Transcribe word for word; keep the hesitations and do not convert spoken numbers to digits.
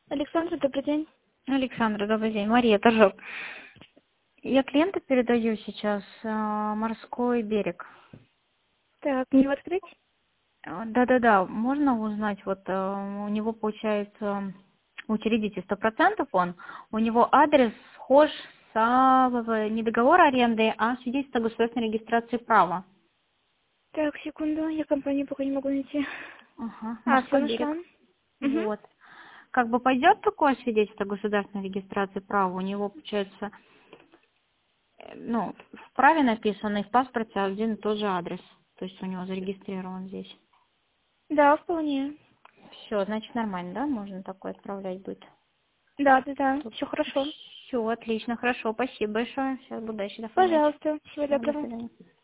Александра, добрый день. Александра, добрый день. Мария, Торжок. Я клиента передаю сейчас э, морской берег. Так, мне его открыть? Э, Да-да-да, можно узнать, вот э, у него получается учредитель сто процентов он, у него адрес схож с э, не договор аренды, а свидетельство о государственной регистрации права. Так, секунду, я компанию пока не могу найти. Ага, А, все морской нашла. берег. Угу. Вот. Как бы пойдет такое свидетельство о государственной регистрации права, у него получается Э, ну, в праве написано и в паспорте один и тот же адрес. То есть у него зарегистрирован здесь. Да, вполне. Все, значит нормально, да? Можно такое отправлять будет. Да, да, да, все хорошо. Все, отлично, хорошо, спасибо большое. Сейчас буду дальше оформлять. Пожалуйста, всего Все, до доброго. свидания.